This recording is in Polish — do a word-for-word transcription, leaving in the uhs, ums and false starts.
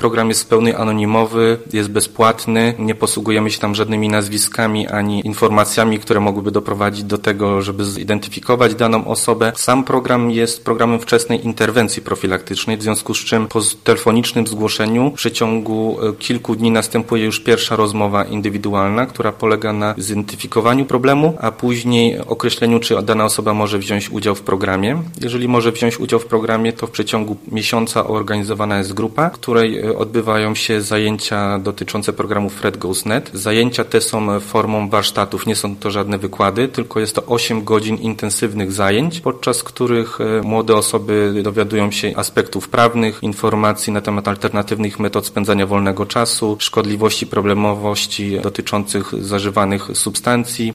Program jest w pełni anonimowy, jest bezpłatny, nie posługujemy się tam żadnymi nazwiskami ani informacjami, które mogłyby doprowadzić do tego, żeby zidentyfikować daną osobę. Sam program jest programem wczesnej interwencji profilaktycznej, w związku z czym po telefonicznym zgłoszeniu w przeciągu kilku dni następuje już pierwsza rozmowa indywidualna, która polega na zidentyfikowaniu problemu, a później określeniu, czy dana osoba może wziąć udział w programie. Jeżeli może wziąć udział w programie, to w przeciągu miesiąca organizowana jest grupa, w której odbywają się zajęcia dotyczące programu Fred Goes kropka net. Zajęcia te są formą warsztatów, nie są to żadne wykłady, tylko jest to osiem godzin intensywnych zajęć, podczas których młode osoby dowiadują się aspektów prawnych, informacji na temat alternatywnych metod spędzania wolnego czasu, szkodliwości, problemowości dotyczących zażywanych substancji.